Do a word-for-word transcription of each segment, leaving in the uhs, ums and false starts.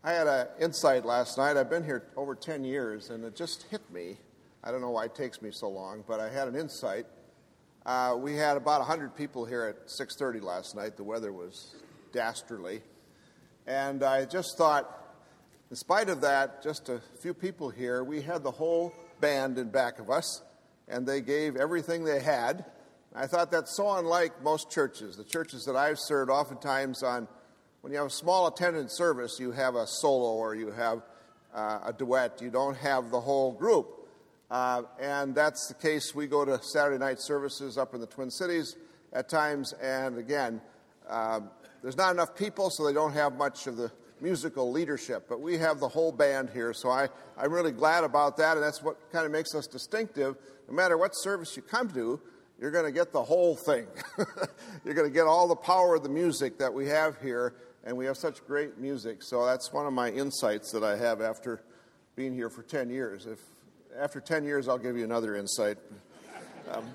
I had an insight last night. I've been here over ten years, and it just hit me. I don't know why it takes me so long, but I had an insight. Uh, we had about one hundred people here at six thirty last night. The weather was dastardly. And I just thought, in spite of that, just a few people here, we had the whole band in back of us, and they gave everything they had. I thought that's so unlike most churches. The churches that I've served, oftentimes on when you have a small attendance service, you have a solo or you have uh, a duet. You don't have the whole group. Uh, and that's the case. We go to Saturday night services up in the Twin Cities at times, and again, um, there's not enough people, so they don't have much of the musical leadership. But we have the whole band here, so I, I'm really glad about that, and that's what kind of makes us distinctive. No matter what service you come to, you're going to get the whole thing. You're going to get all the power of the music that we have here, and we have such great music. So that's one of my insights that I have after being here for ten years. If after ten years, I'll give you another insight. Um,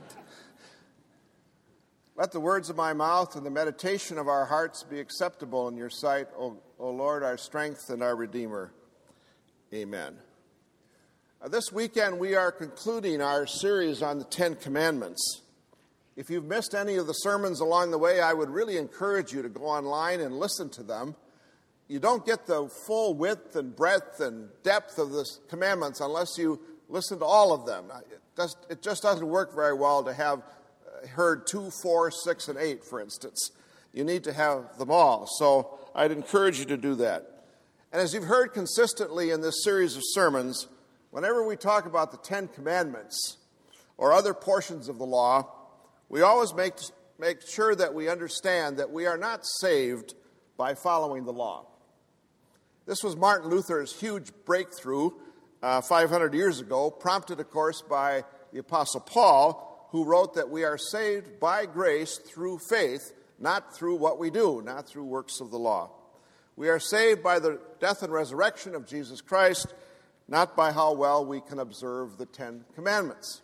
Let the words of my mouth and the meditation of our hearts be acceptable in your sight, O, o Lord, our strength and our Redeemer. Amen. Uh, this weekend, we are concluding our series on the Ten Commandments. If you've missed any of the sermons along the way, I would really encourage you to go online and listen to them. You don't get the full width and breadth and depth of the commandments unless you listen to all of them. It, does, it just doesn't work very well to have heard two, four, six, and eight, for instance. You need to have them all. So I'd encourage you to do that. And as you've heard consistently in this series of sermons, whenever we talk about the Ten Commandments or other portions of the law, we always make, make sure that we understand that we are not saved by following the law. This was Martin Luther's huge breakthrough uh, five hundred years ago, prompted, of course, by the Apostle Paul, who wrote that we are saved by grace through faith, not through what we do, not through works of the law. We are saved by the death and resurrection of Jesus Christ, not by how well we can observe the Ten Commandments.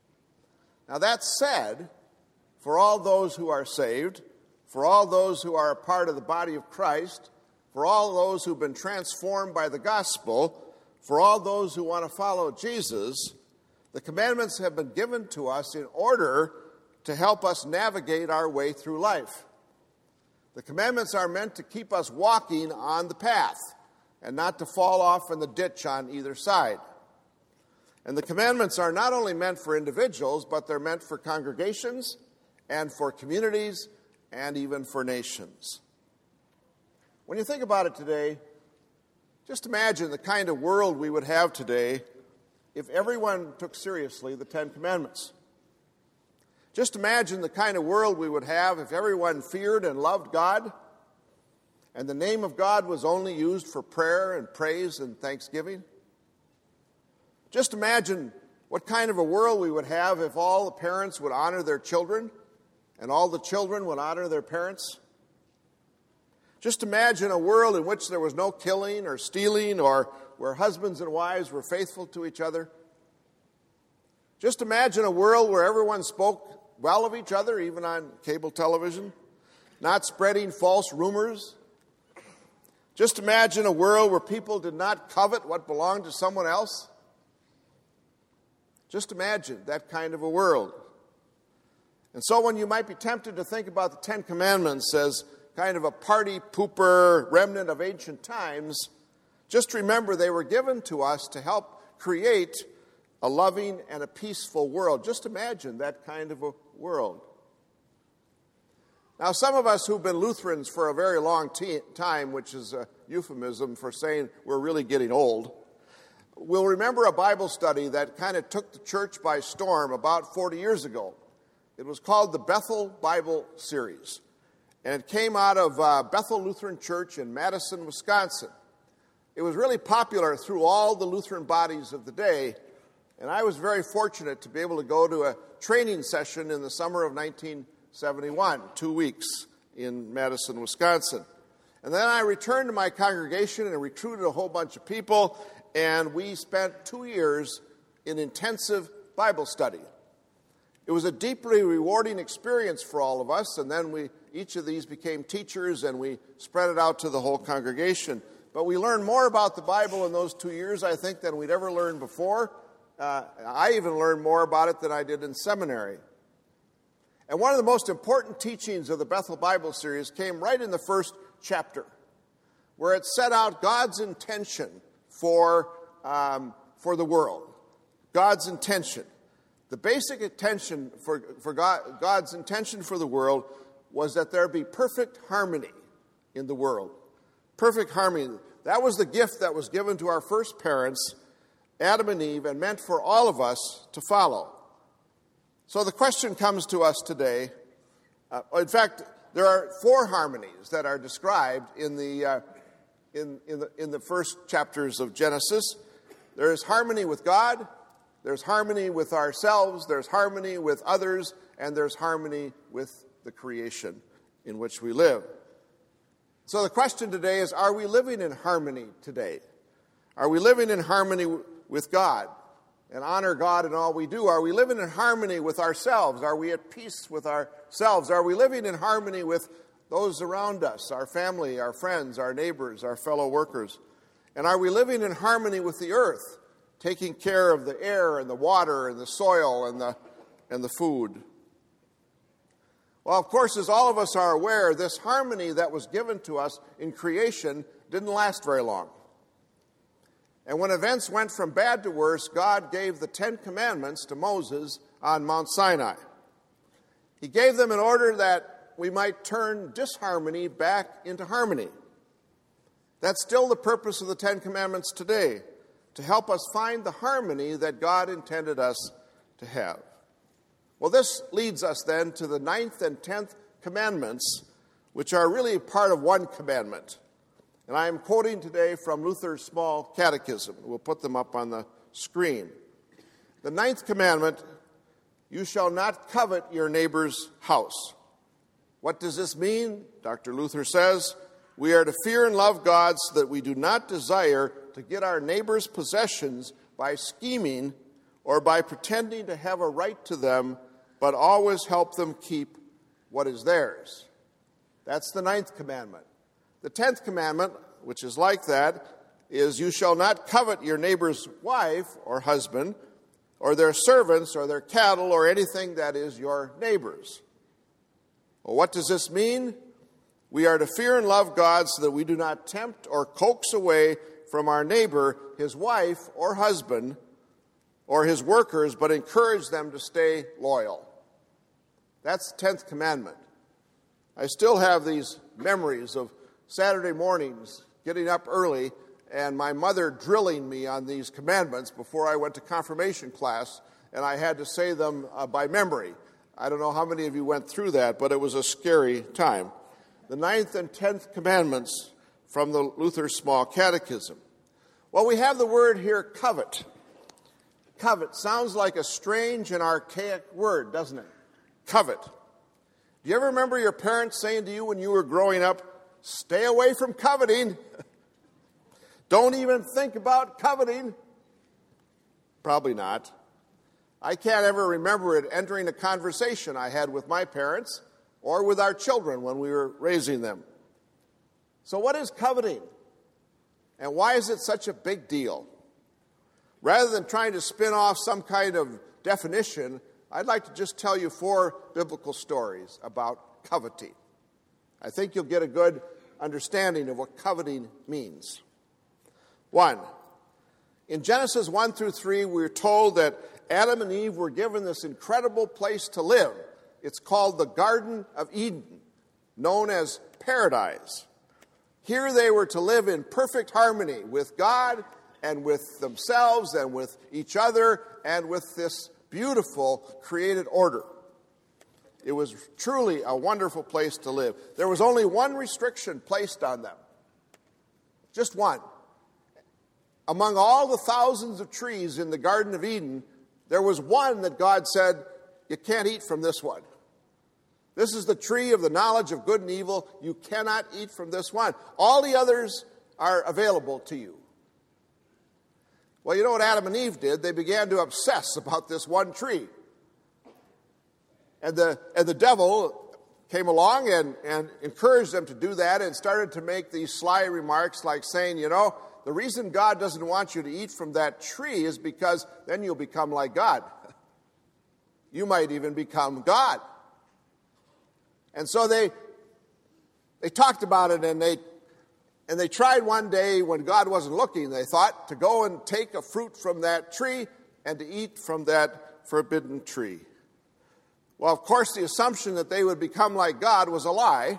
Now that said, for all those who are saved, for all those who are a part of the body of Christ, for all those who've been transformed by the gospel, for all those who want to follow Jesus, the commandments have been given to us in order to help us navigate our way through life. The commandments are meant to keep us walking on the path and not to fall off in the ditch on either side. And the commandments are not only meant for individuals, but they're meant for congregations and for communities and even for nations. When you think about it today, just imagine the kind of world we would have today if everyone took seriously the Ten Commandments. Just imagine the kind of world we would have if everyone feared and loved God, and the name of God was only used for prayer and praise and thanksgiving. Just imagine what kind of a world we would have if all the parents would honor their children, and all the children would honor their parents. Just imagine a world in which there was no killing or stealing, or where husbands and wives were faithful to each other. Just imagine a world where everyone spoke well of each other, even on cable television, not spreading false rumors. Just imagine a world where people did not covet what belonged to someone else. Just imagine that kind of a world. And so when you might be tempted to think about the Ten Commandments as kind of a party pooper remnant of ancient times, just remember they were given to us to help create a loving and a peaceful world. Just imagine that kind of a world. Now, some of us who've been Lutherans for a very long t- time, which is a euphemism for saying we're really getting old, will remember a Bible study that kind of took the church by storm about forty years ago. It was called the Bethel Bible Series, and it came out of uh, Bethel Lutheran Church in Madison, Wisconsin. It was really popular through all the Lutheran bodies of the day, and I was very fortunate to be able to go to a training session in the summer of nineteen seventy-one, two weeks in Madison, Wisconsin. And then I returned to my congregation and recruited a whole bunch of people, and we spent two years in intensive Bible study. It was a deeply rewarding experience for all of us, and then we each of these became teachers, and we spread it out to the whole congregation. But we learned more about the Bible in those two years, I think, than we'd ever learned before. Uh, I even learned more about it than I did in seminary. And one of the most important teachings of the Bethel Bible series came right in the first chapter, where it set out God's intention for, um, for the world. God's intention. The basic intention for, for God, God's intention for the world was that there be perfect harmony in the world. Perfect harmony. That was the gift that was given to our first parents, Adam and Eve, and meant for all of us to follow. So the question comes to us today. Uh, in fact, there are four harmonies that are described in the, uh, in, in the in the first chapters of Genesis. There is harmony with God, there's harmony with ourselves, there's harmony with others, and there's harmony with the creation in which we live. So the question today is, are we living in harmony today? Are we living in harmony w- with God and honor God in all we do? Are we living in harmony with ourselves? Are we at peace with ourselves? Are we living in harmony with those around us, our family, our friends, our neighbors, our fellow workers? And are we living in harmony with the earth, taking care of the air and the water and the soil and the, and the food? Well, of course, as all of us are aware, this harmony that was given to us in creation didn't last very long. And when events went from bad to worse, God gave the Ten Commandments to Moses on Mount Sinai. He gave them in order that we might turn disharmony back into harmony. That's still the purpose of the Ten Commandments today, to help us find the harmony that God intended us to have. Well, this leads us then to the ninth and tenth commandments, which are really part of one commandment. And I am quoting today from Luther's Small Catechism. We'll put them up on the screen. The ninth commandment, you shall not covet your neighbor's house. What does this mean? Doctor Luther says, we are to fear and love God so that we do not desire to get our neighbor's possessions by scheming or by pretending to have a right to them, but always help them keep what is theirs. That's the ninth commandment. The tenth commandment, which is like that, is you shall not covet your neighbor's wife or husband or their servants or their cattle or anything that is your neighbor's. Well, what does this mean? We are to fear and love God so that we do not tempt or coax away from our neighbor his wife or husband or his workers, but encourage them to stay loyal. That's the tenth commandment. I still have these memories of Saturday mornings, getting up early, and my mother drilling me on these commandments before I went to confirmation class, and I had to say them uh, by memory. I don't know how many of you went through that, but it was a scary time. The ninth and tenth commandments from the Luther Small Catechism. Well, we have the word here, covet. Covet sounds like a strange and archaic word, doesn't it? Covet. Do you ever remember your parents saying to you when you were growing up, stay away from coveting? Don't even think about coveting. Probably not. I can't ever remember it entering a conversation I had with my parents or with our children when we were raising them. So what is coveting? And why is it such a big deal? Rather than trying to spin off some kind of definition, I'd like to just tell you four biblical stories about coveting. I think you'll get a good understanding of what coveting means. One, in Genesis one through three, we're told that Adam and Eve were given this incredible place to live. It's called the Garden of Eden, known as paradise. Here they were to live in perfect harmony with God and with themselves and with each other and with this beautiful created order. It was truly a wonderful place to live. There was only one restriction placed on them. Just one. Among all the thousands of trees in the Garden of Eden, there was one that God said, you can't eat from this one. This is the tree of the knowledge of good and evil. You cannot eat from this one. All the others are available to you. Well, you know what Adam and Eve did? They began to obsess about this one tree. And the, and the devil came along and, and encouraged them to do that and started to make these sly remarks like saying, you know, the reason God doesn't want you to eat from that tree is because then you'll become like God. You might even become God. And so they they talked about it, and they and they tried one day when God wasn't looking, they thought, to go and take a fruit from that tree and to eat from that forbidden tree. Well, of course, the assumption that they would become like God was a lie.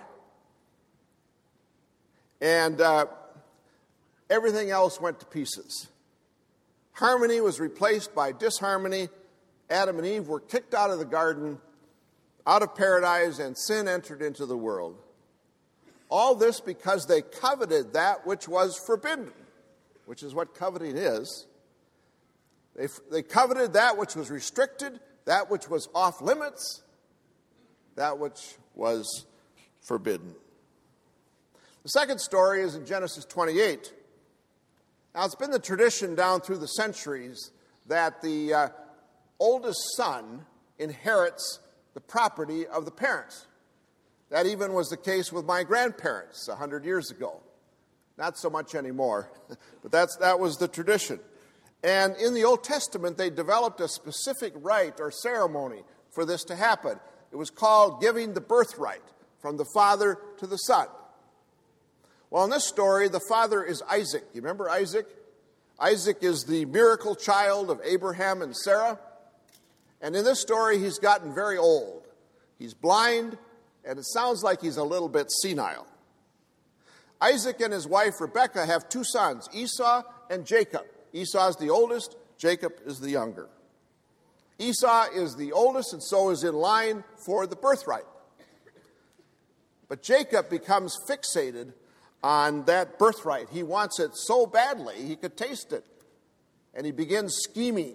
And uh, everything else went to pieces. Harmony was replaced by disharmony. Adam and Eve were kicked out of the garden, out of paradise, and sin entered into the world. All this because they coveted that which was forbidden, which is what coveting is. They, they coveted that which was restricted, that which was off limits, that which was forbidden. The second story is in Genesis twenty-eight. Now, it's been the tradition down through the centuries that the uh, oldest son inherits the property of the parents. That even was the case with my grandparents a hundred years ago. Not so much anymore, but that's that was the tradition. And in the Old Testament, they developed a specific rite or ceremony for this to happen. It was called giving the birthright from the father to the son. Well, in this story, the father is Isaac. You remember Isaac? Isaac is the miracle child of Abraham and Sarah. And in this story, he's gotten very old. He's blind, and it sounds like he's a little bit senile. Isaac and his wife Rebekah have two sons, Esau and Jacob. Esau is the oldest, Jacob is the younger. Esau is the oldest and so is in line for the birthright. But Jacob becomes fixated on that birthright. He wants it so badly he could taste it. And he begins scheming.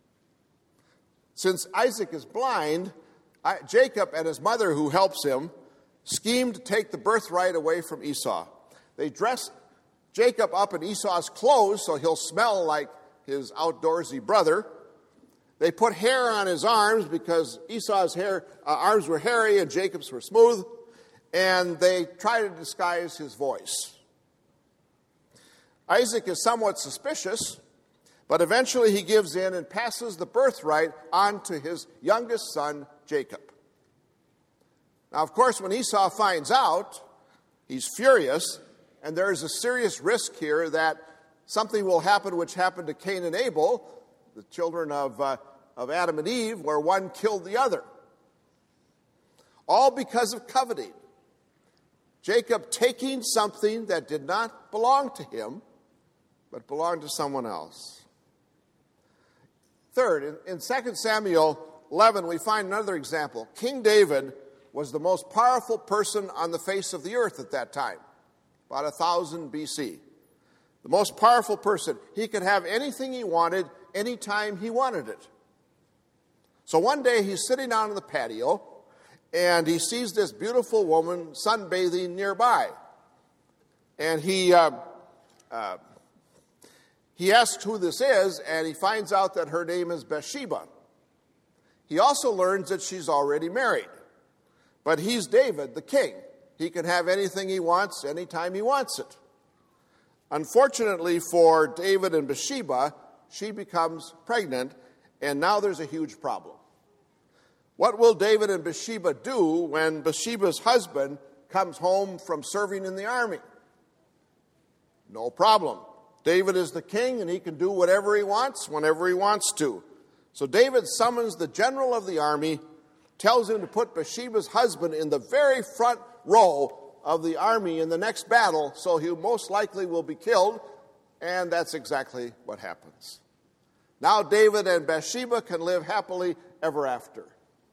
Since Isaac is blind, Jacob and his mother, who helps him, scheme to take the birthright away from Esau. They dress Jacob up in Esau's clothes so he'll smell like his outdoorsy brother. They put hair on his arms because Esau's hair, uh, arms were hairy and Jacob's were smooth. And they try to disguise his voice. Isaac is somewhat suspicious, but eventually he gives in and passes the birthright on to his youngest son, Jacob. Now, of course, when Esau finds out, he's furious, and there is a serious risk here that something will happen which happened to Cain and Abel, the children of, uh, of Adam and Eve, where one killed the other. All because of coveting. Jacob taking something that did not belong to him, but belonged to someone else. Third, in, in Second Samuel eleven, we find another example. King David was the most powerful person on the face of the earth at that time, about one thousand B C. The most powerful person. He could have anything he wanted, anytime he wanted it. So one day he's sitting out on the patio, and he sees this beautiful woman sunbathing nearby. And he uh, uh, he asks who this is, and he finds out that her name is Bathsheba. He also learns that she's already married. But he's David, the king. He can have anything he wants, anytime he wants it. Unfortunately for David and Bathsheba, she becomes pregnant, and now there's a huge problem. What will David and Bathsheba do when Bathsheba's husband comes home from serving in the army? No problem. David is the king, and he can do whatever he wants, whenever he wants to. So David summons the general of the army, tells him to put Bathsheba's husband in the very front row of the army in the next battle, so he most likely will be killed, and that's exactly what happens. Now David and Bathsheba can live happily ever after.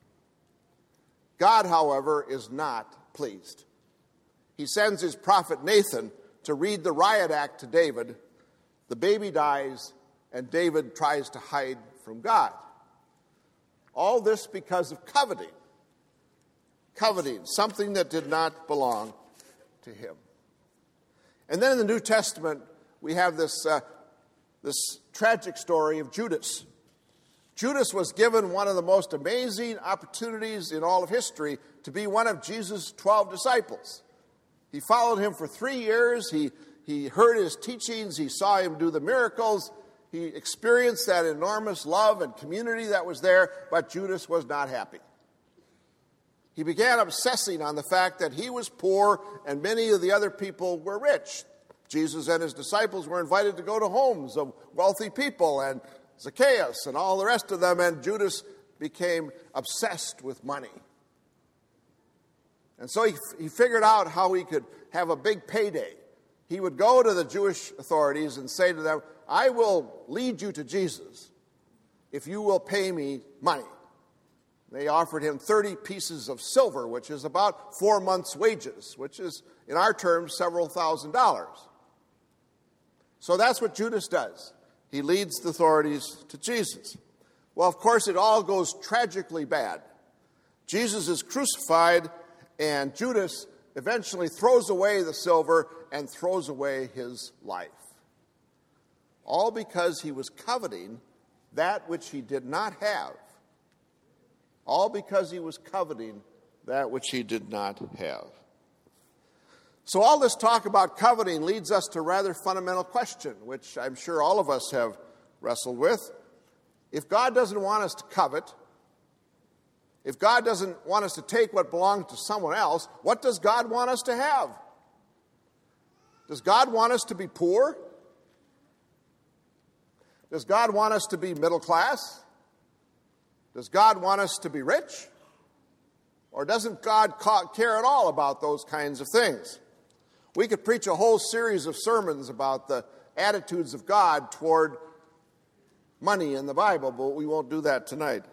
God, however, is not pleased. He sends his prophet Nathan to read the riot act to David. The baby dies, and David tries to hide from God. All this because of coveting. Coveting, something that did not belong to him. And then in the New Testament, we have this, uh, this tragic story of Judas. Judas was given one of the most amazing opportunities in all of history to be one of Jesus' twelve disciples. He followed him for three years. He, he heard his teachings. He saw him do the miracles. He experienced that enormous love and community that was there, but Judas was not happy. He began obsessing on the fact that he was poor and many of the other people were rich. Jesus and his disciples were invited to go to homes of wealthy people, and Zacchaeus and all the rest of them, and Judas became obsessed with money. And so he, he figured out how he could have a big payday. He would go to the Jewish authorities and say to them, I will lead you to Jesus if you will pay me money. They offered him thirty pieces of silver, which is about four months' wages, which is, in our terms, several thousand dollars. So that's what Judas does. He leads the authorities to Jesus. Well, of course, it all goes tragically bad. Jesus is crucified, and Judas eventually throws away the silver and throws away his life. All because he was coveting that which he did not have. All because he was coveting that which he did not have. So all this talk about coveting leads us to a rather fundamental question, which I'm sure all of us have wrestled with. If God doesn't want us to covet, if God doesn't want us to take what belongs to someone else, what does God want us to have? Does God want us to be poor? Does God want us to be middle class? Does God want us to be rich? Or doesn't God care at all about those kinds of things? We could preach a whole series of sermons about the attitudes of God toward money in the Bible, but we won't do that tonight.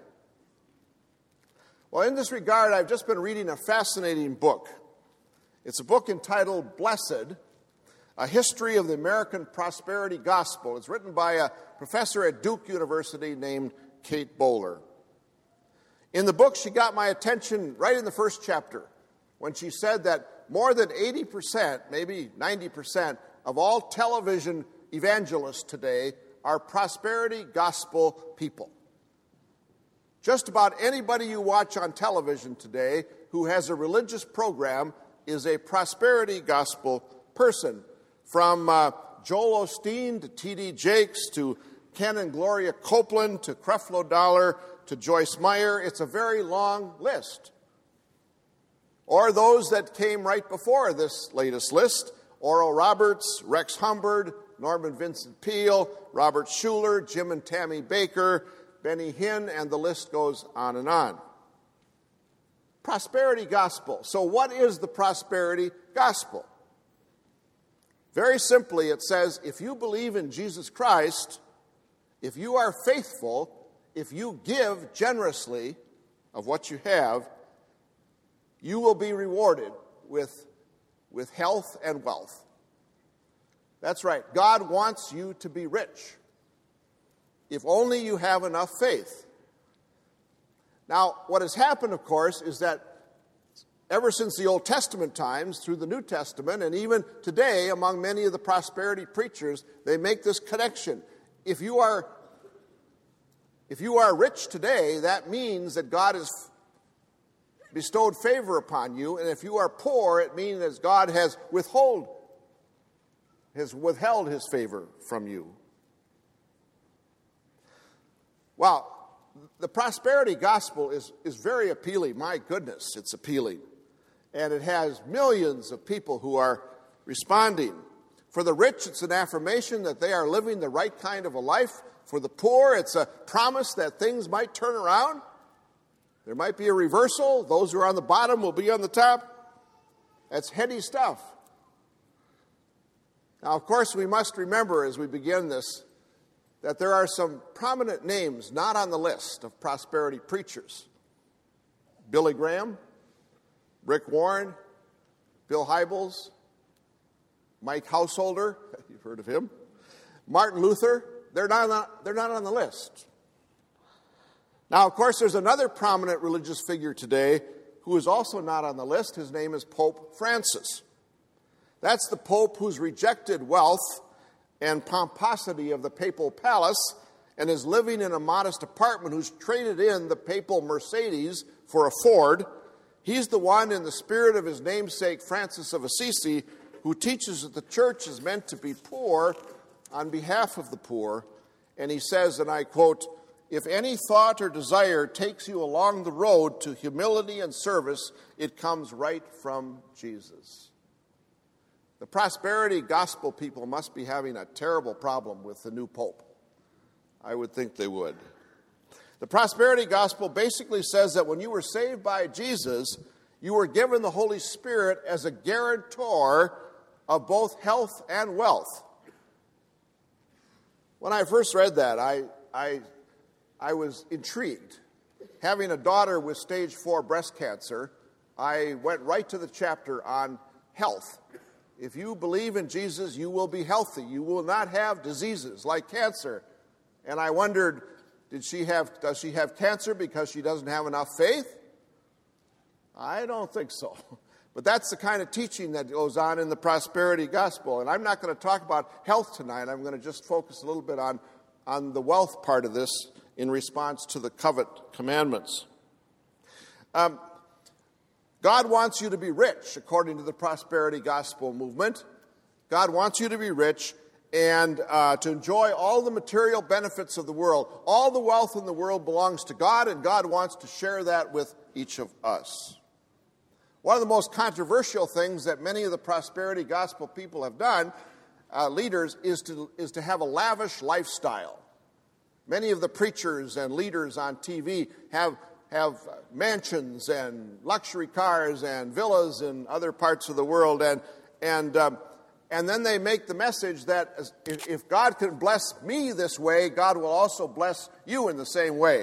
Well, in this regard, I've just been reading a fascinating book. It's a book entitled Blessed, A History of the American Prosperity Gospel. It's written by a professor at Duke University named Kate Bowler. In the book, she got my attention right in the first chapter when she said that more than eighty percent, maybe ninety percent, of all television evangelists today are prosperity gospel people. Just about anybody you watch on television today who has a religious program is a prosperity gospel person. From uh, Joel Osteen to T D Jakes to Ken and Gloria Copeland to Creflo Dollar to Joyce Meyer, it's a very long list. Or those that came right before this latest list, Oral Roberts, Rex Humbard, Norman Vincent Peale, Robert Schuller, Jim and Tammy Baker, Benny Hinn, and the list goes on and on. Prosperity gospel. So what is the prosperity gospel? Very simply, it says, if you believe in Jesus Christ, if you are faithful, if you give generously of what you have, you will be rewarded with, with health and wealth. That's right. God wants you to be rich, if only you have enough faith. Now, what has happened, of course, is that ever since the Old Testament times, through the New Testament, and even today among many of the prosperity preachers, they make this connection. If you are, if you are rich today, that means that God has bestowed favor upon you, and if you are poor, it means that God has withhold, has withheld his favor from you. Well, the prosperity gospel is, is very appealing. My goodness, it's appealing. And it has millions of people who are responding. For the rich, it's an affirmation that they are living the right kind of a life. For the poor, it's a promise that things might turn around. There might be a reversal. Those who are on the bottom will be on the top. That's heady stuff. Now, of course, we must remember as we begin this that there are some prominent names not on the list of prosperity preachers. Billy Graham, Rick Warren, Bill Hybels, Mike Householder, you've heard of him, Martin Luther, they're not on, they're not on the list. Now, of course, there's another prominent religious figure today who is also not on the list. His name is Pope Francis. That's the Pope who's rejected wealth and pomposity of the papal palace and is living in a modest apartment, who's traded in the papal Mercedes for a Ford, He's the one, in the spirit of his namesake Francis of Assisi, who teaches that the church is meant to be poor on behalf of the poor. And he says, and I quote, "If any thought or desire takes you along the road to humility and service, it comes right from Jesus." The prosperity gospel people must be having a terrible problem with the new pope. I would think they would. The prosperity gospel basically says that when you were saved by Jesus, you were given the Holy Spirit as a guarantor of both health and wealth. When I first read that, I, I, I was intrigued. Having a daughter with stage four breast cancer, I went right to the chapter on health. If you believe in Jesus, you will be healthy. You will not have diseases like cancer. And I wondered, did she have, does she have cancer because she doesn't have enough faith? I don't think so. But that's the kind of teaching that goes on in the prosperity gospel. And I'm not going to talk about health tonight. I'm going to just focus a little bit on, on the wealth part of this in response to the covet commandments. Um, God wants you to be rich, according to the prosperity gospel movement. God wants you to be rich and uh, to enjoy all the material benefits of the world. All the wealth in the world belongs to God, and God wants to share that with each of us. One of the most controversial things that many of the prosperity gospel people have done, uh, leaders, is to, is to have a lavish lifestyle. Many of the preachers and leaders on T V have, have mansions and luxury cars and villas in other parts of the world, and, and, um, and then they make the message that if God can bless me this way, God will also bless you in the same way.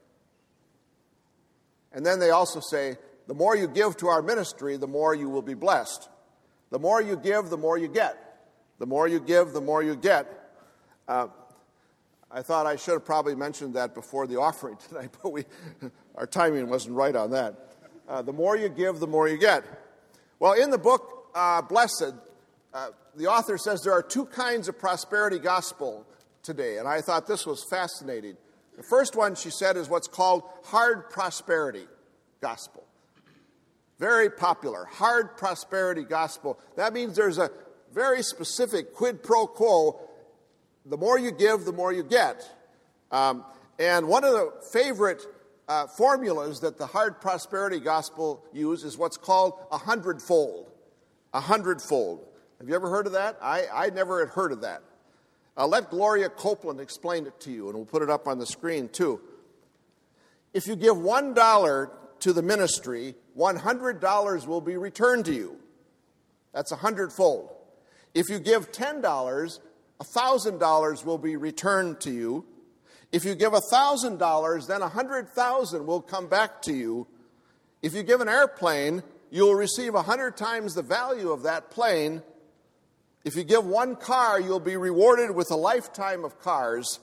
And then they also say, the more you give to our ministry, the more you will be blessed. The more you give, the more you get. The more you give, the more you get. Uh, I thought I should have probably mentioned that before the offering tonight, but we, our timing wasn't right on that. Uh, the more you give, the more you get. Well, in the book, uh, Blessed, uh, the author says there are two kinds of prosperity gospel today, and I thought this was fascinating. The first one, she said, is what's called hard prosperity gospel. Very popular, hard prosperity gospel. That means there's a very specific quid pro quo. The more you give, the more you get. Um, and one of the favorite uh, formulas that the hard prosperity gospel use is what's called a hundredfold. A hundredfold. Have you ever heard of that? I, I never had heard of that. Uh, let Gloria Copeland explain it to you, and we'll put it up on the screen too. If you give one dollar to the ministry, one hundred dollars will be returned to you. That's a hundredfold. If you give ten dollars, one thousand dollars will be returned to you. If you give one thousand dollars, then one hundred thousand dollars will come back to you. If you give an airplane, you'll receive one hundred times the value of that plane. If you give one car, you'll be rewarded with a lifetime of cars.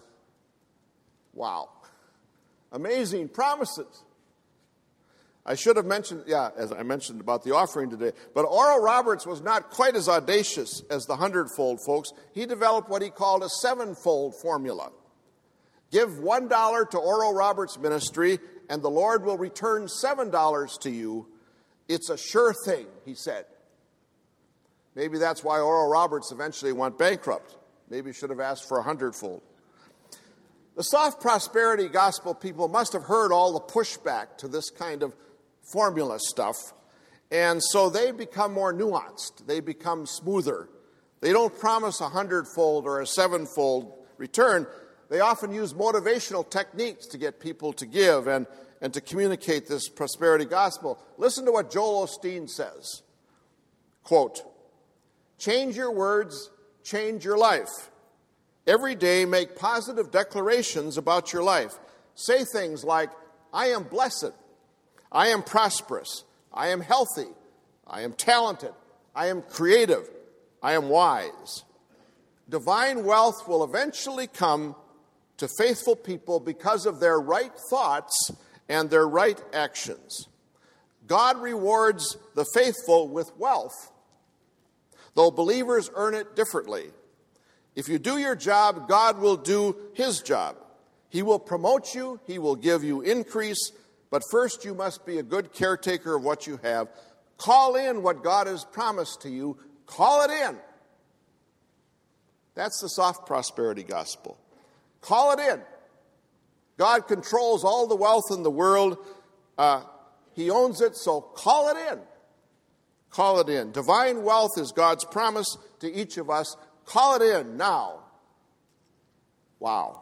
Wow. Amazing promises. I should have mentioned, yeah, as I mentioned about the offering today, but Oral Roberts was not quite as audacious as the hundredfold folks. He developed what he called a sevenfold formula. Give one dollar to Oral Roberts' ministry, and the Lord will return seven dollars to you. It's a sure thing, he said. Maybe that's why Oral Roberts eventually went bankrupt. Maybe he should have asked for a hundredfold. The soft prosperity gospel people must have heard all the pushback to this kind of formula stuff, and so they become more nuanced. They become smoother. They don't promise a hundredfold or a sevenfold return. They often use motivational techniques to get people to give and, and to communicate this prosperity gospel. Listen to what Joel Osteen says. Quote, "Change your words, change your life. Every day make positive declarations about your life. Say things like, I am blessed. I am prosperous. I am healthy. I am talented. I am creative. I am wise. Divine wealth will eventually come to faithful people because of their right thoughts and their right actions. God rewards the faithful with wealth, though believers earn it differently. If you do your job, God will do his job. He will promote you. He will give you increase. But first you must be a good caretaker of what you have. Call in what God has promised to you. Call it in. That's the soft prosperity gospel. Call it in. God controls all the wealth in the world. Uh, he owns it, so call it in. Call it in. Divine wealth is God's promise to each of us. Call it in now. Wow.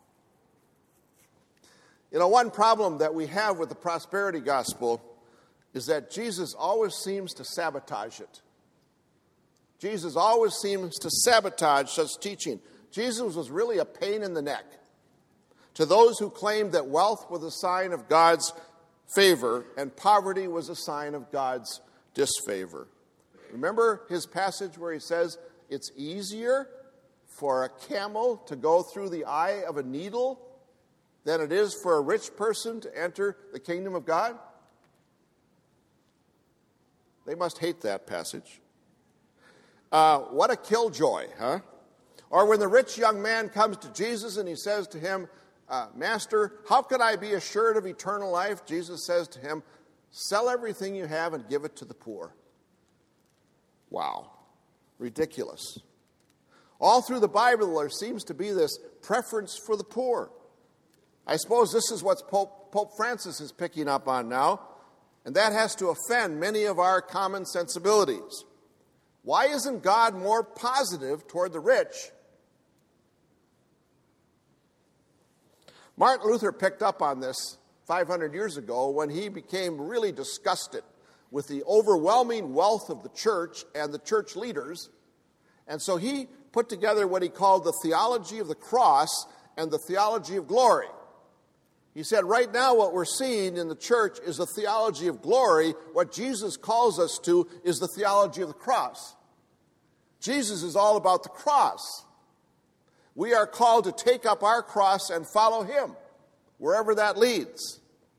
You know, one problem that we have with the prosperity gospel is that Jesus always seems to sabotage it. Jesus always seems to sabotage such teaching. Jesus was really a pain in the neck to those who claimed that wealth was a sign of God's favor and poverty was a sign of God's disfavor. Remember his passage where he says, it's easier for a camel to go through the eye of a needle than it is for a rich person to enter the kingdom of God? They must hate that passage. Uh, what a killjoy, huh? Or when the rich young man comes to Jesus and he says to him, uh, Master, how can I be assured of eternal life? Jesus says to him, sell everything you have and give it to the poor. Wow. Ridiculous. All through the Bible, there seems to be this preference for the poor. I suppose this is what Pope, Pope Francis is picking up on now, and that has to offend many of our common sensibilities. Why isn't God more positive toward the rich? Martin Luther picked up on this five hundred years ago when he became really disgusted with the overwhelming wealth of the church and the church leaders. And so he put together what he called the theology of the cross and the theology of glory. He said, right now what we're seeing in the church is the theology of glory. What Jesus calls us to is the theology of the cross. Jesus is all about the cross. We are called to take up our cross and follow him, wherever that leads.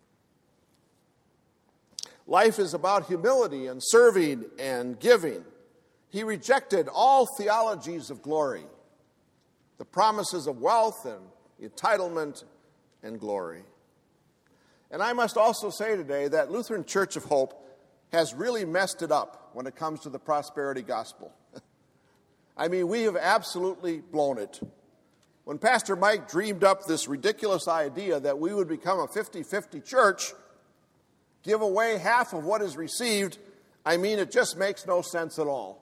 Life is about humility and serving and giving. He rejected all theologies of glory, the promises of wealth and entitlement and glory. And I must also say today that Lutheran Church of Hope has really messed it up when it comes to the prosperity gospel. I mean, we have absolutely blown it. When Pastor Mike dreamed up this ridiculous idea that we would become a fifty-fifty church, give away half of what is received, I mean, it just makes no sense at all.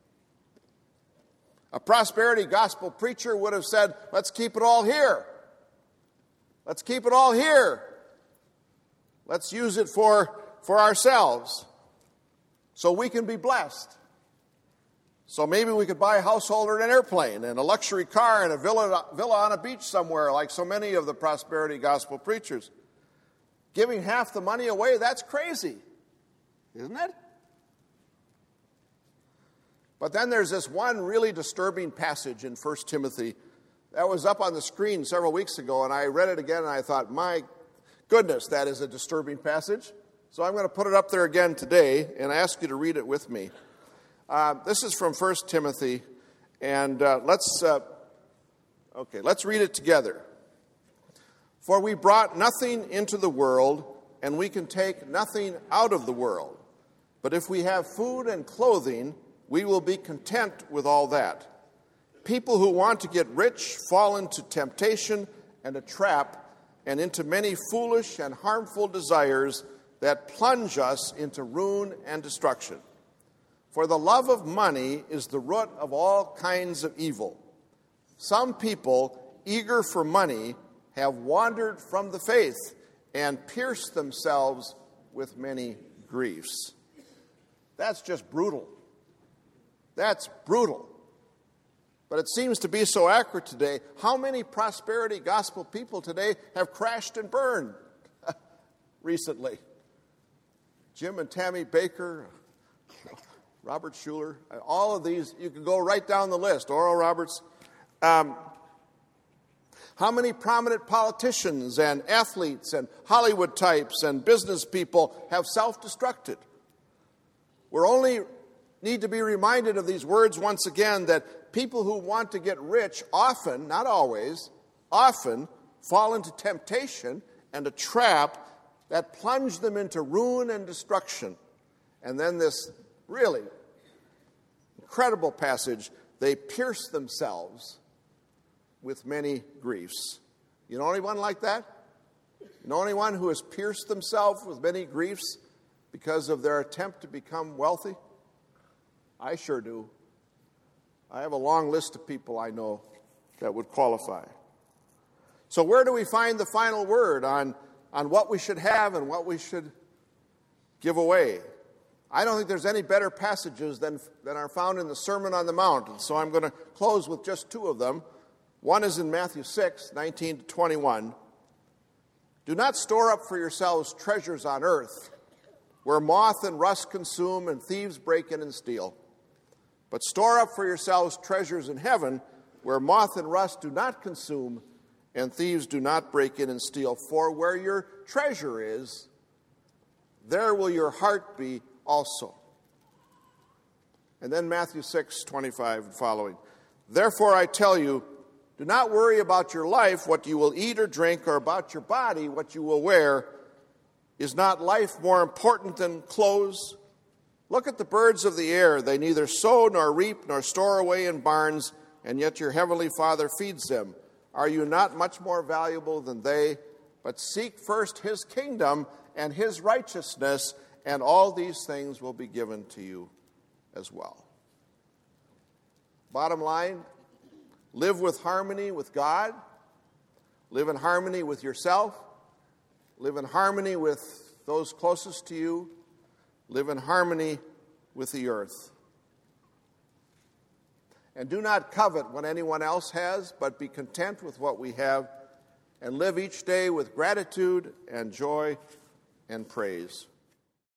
A prosperity gospel preacher would have said, let's keep it all here. Let's keep it all here. Let's use it for, for ourselves so we can be blessed. So maybe we could buy a household or an airplane and a luxury car and a villa, villa on a beach somewhere like so many of the prosperity gospel preachers. Giving half the money away, that's crazy, isn't it? But then there's this one really disturbing passage in First Timothy that was up on the screen several weeks ago, and I read it again, and I thought, my goodness, that is a disturbing passage. So I'm going to put it up there again today and ask you to read it with me. Uh, this is from First Timothy, and uh, let's, uh, okay, let's read it together. For we brought nothing into the world, and we can take nothing out of the world. But if we have food and clothing, we will be content with all that. People who want to get rich fall into temptation and a trap, and into many foolish and harmful desires that plunge us into ruin and destruction. For the love of money is the root of all kinds of evil. Some people, eager for money, have wandered from the faith and pierced themselves with many griefs. That's just brutal. That's brutal. But it seems to be so accurate today. How many prosperity gospel people today have crashed and burned recently? Jim and Tammy Baker, Robert Schuller, all of these, you can go right down the list, Oral Roberts. Um, how many prominent politicians and athletes and Hollywood types and business people have self-destructed? We're only need to be reminded of these words once again, that people who want to get rich often, not always, often fall into temptation and a trap that plunged them into ruin and destruction. And then this really incredible passage, they pierced themselves with many griefs. You know anyone like that? You know anyone who has pierced themselves with many griefs because of their attempt to become wealthy? I sure do. I have a long list of people I know that would qualify. So where do we find the final word on, on what we should have and what we should give away? I don't think there's any better passages than, than are found in the Sermon on the Mount, and so I'm going to close with just two of them. One is in Matthew six, nineteen to twenty-one. Do not store up for yourselves treasures on earth, where moth and rust consume and thieves break in and steal. But store up for yourselves treasures in heaven, where moth and rust do not consume and thieves do not break in and steal. For where your treasure is, there will your heart be also. And then Matthew six, twenty-five and following. Therefore I tell you, do not worry about your life, what you will eat or drink, or about your body, what you will wear. Is not life more important than clothes? Look at the birds of the air. They neither sow nor reap nor store away in barns, and yet your heavenly Father feeds them. Are you not much more valuable than they? But seek first his kingdom and his righteousness, and all these things will be given to you as well. Bottom line, live with harmony with God. Live in harmony with yourself. Live in harmony with those closest to you. Live in harmony with the earth. And do not covet what anyone else has, but be content with what we have, and live each day with gratitude and joy and praise.